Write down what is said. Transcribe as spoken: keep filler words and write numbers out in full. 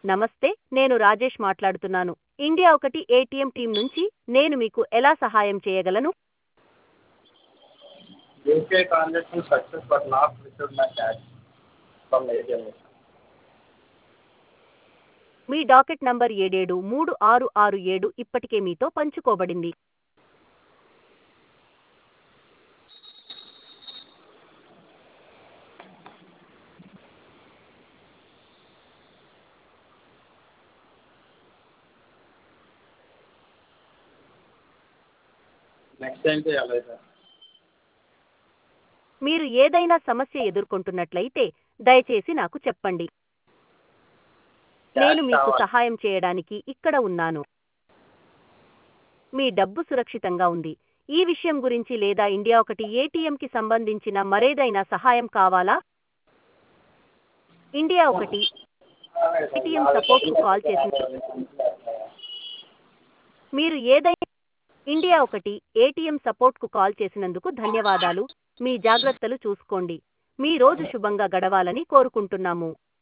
నమస్తే, నేను రాజేష్ మాట్లాడుతున్నాను. ఇండియా ఒకటి ఏటీఎం టీం నుంచి. నేను మీకు ఎలా సహాయం చేయగలను? U P I transaction success but not received my cash from ATM. మీ డాకెట్ నంబర్ ఏడేడు మూడు ఆరు ఆరు ఏడు ఇప్పటికే మీతో పంచుకోబడింది. నెక్స్ట్ ఏం చేయాలి సార్? మీరు ఏదైనా సమస్య ఎదుర్కొంటున్నట్లయితే దయచేసి నాకు చెప్పండి. నేను క్యాష్ మీకు కావాలి. సహాయం చేయడానికి ఇక్కడ ఉన్నాను. మీ డబ్బు సురక్షితంగా ఉంది. ఈ విషయం గురించి లేదా ఇండియా ఒకటి ఏటీఎంకి సంబంధించిన మరేదైనా సహాయం కావాలా? ఇండియా ఒకటి ఏటీఎం సపోర్ట్కు కాల్ చేసిన మీరు ఏదైనా ఇండియా ఒకటి ఏటీఎం సపోర్ట్కు కాల్ చేసినందుకు ధన్యవాదాలు. మీ జాగ్రత్తలు చూసుకోండి. మీ రోజు శుభంగా గడవాలని కోరుకుంటున్నాము.